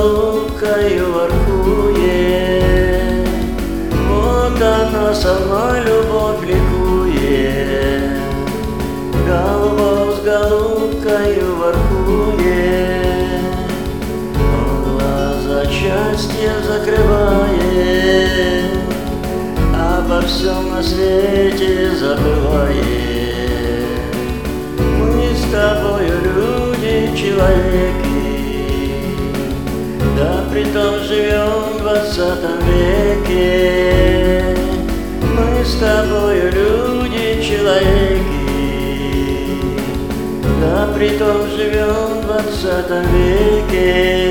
голубкою воркует. Вот она сама любовь ликует. Голубок с голубкою воркует. Он глаза счастья закрывает, обо всем на свете забывает. Мы с тобою люди, человеки, да притом живем в 20 веке. Мы с тобою люди, человеки, да притом живем в 20 веке.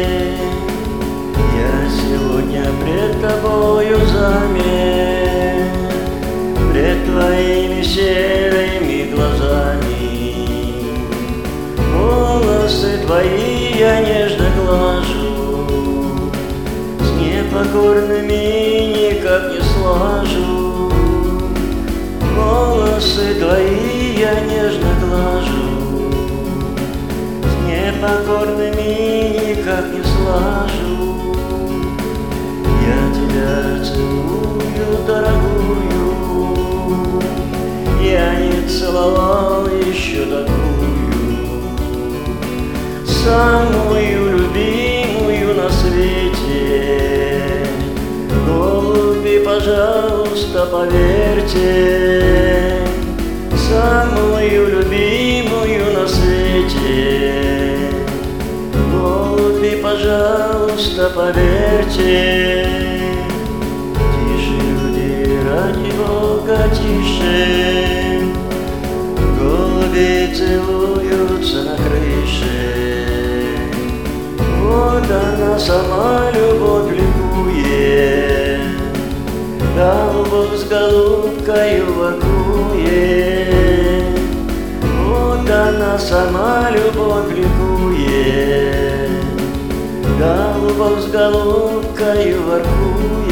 Я сегодня пред тобою замер, пред твоими серыми глазами. Волосы твои я нежно глажу, с непокорными никак не слажу. Волосы твои я нежно глажу, с непокорными никак не слажу. Я тебя целую, дорогую, я не целовал еще такую, самую любимую на свете. Голуби, пожалуйста, поверьте, самую любимую на свете. Голуби, пожалуйста, поверьте. Тише, люди, ради Бога, тише. Голуби целуются на крыше. Вот она сама любовь ликует. Голубок с голубкою воркует. Вот она сама любовь ликует. Голубок с голубкою воркует.